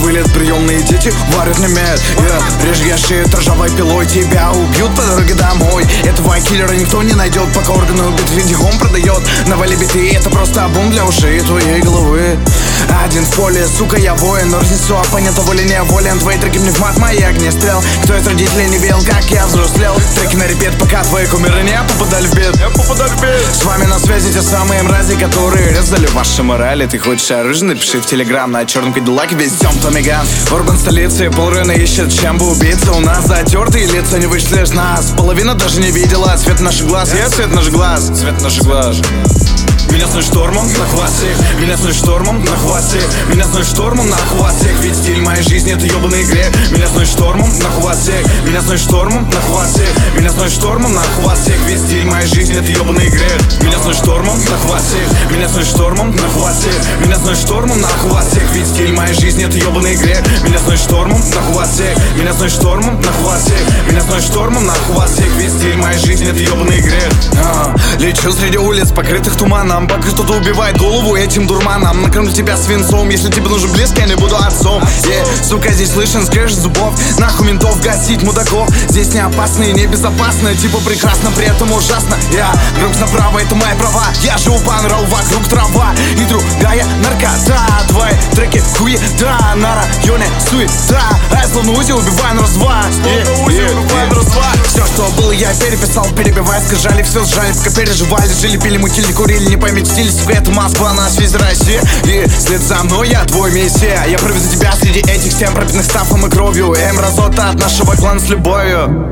вылет, приемные дети варят не мед. Режь я шею ржавой пилой, тебя убьют по дороге домой. Этого киллера никто не найдет, пока органы убит, Виндихом продает. Навали биты, это просто бум для ушей твоей головы. Один в поле, сука, я воин, но разнесу оппонента волей неволен. Твои треки мне в мат, мои огнестрел. Кто из родителей не видел, как я взрослел? Треки на репет, пока твои кумиры не попадали в бед. С вами на связи те самые мрази, которые резали ваши морали. Ты хочешь оружие, напиши в телеграм. На черном кадиллаке везем Томиган. Урбан столицы, полрайона ищет, чем бы убиться. У нас затертые лица, не вышлешь нас. Половина даже не видела цвет наших глаз. Цвет наших глаз, цвет наших глаз. Меня сносит штормом на хвосте, меня сносит штормом на хвосте, меня сносит штормом на хвосте. Ведь стиль моей жизни это ебаный грех. Меня сносит штормом на хвосте, меня сносит штормом на хвосте, меня сносит штормом на хвосте. Ведь стиль моей жизни это ебаный грех. Меня сносит штормом на хвосте, меня сносит штормом на хвосте, меня сносит штормом на хвосте. Ведь стиль моей жизни это ебаный грех. Меня сносит штормом на хвосте, меня сносит штормом на хвосте, меня сносит штормом на хвосте. Ведь стиль моей жизни это ебаный грех. Лечу среди улиц, покрытых туманом, пока кто-то убивает голову этим дурманом. Накормлю тебя свинцом, если тебе нужен близкий, я не буду отцом. Сука, здесь слышен скрежет зубов. Нахуй ментов гасить мудаков. Здесь не опасно и не безопасно, типа прекрасно, при этом ужасно. Грубс направо, это мои права. Я живу по нраву, вокруг трава и другая наркота. Твои треки хуета, на районе суета. А я словно Узи убиваю на раз-два. Все, что было, я переписал, перебивая, скажали, все сжали, пока переживали. Жили, пили, мутили, курили, не поместили. Сука, это Москва, нас весь Россия. И след за мной, я твой мессия. Я проведу тебя среди этих стен, пропитанных стафом и кровью. Мразота от нашего клана с любовью.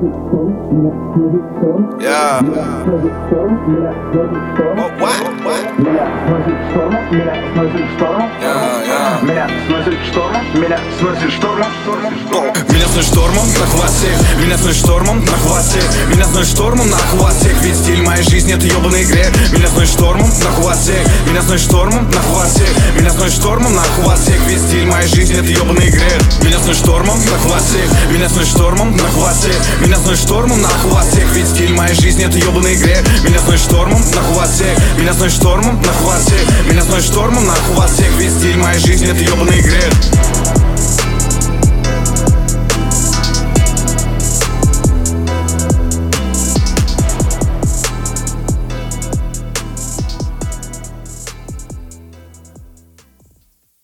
Меня сносит штормом на хвосте, меня сносит штормом на хвосте, меня сносит штормом на хвосте. Ведь стиль моей жизни это ебаный грех. Меня сносит штормом на хвосте, меня сносит штормом на хвосте, меня сносит штормом на хвосте. Ведь стиль моей жизни это ебаный грех. Меня сносит штормом на хвосте, меня сносит штормом на хвосте, меня сносит штормом на хвосте. Ведь стиль моей жизни это ебаный грех. Меня сносит штормом на хвосте, меня сносит штормом на хвосте, меня сносит штормом на хвосте. Ведь стиль моей жизни это ебаный грех.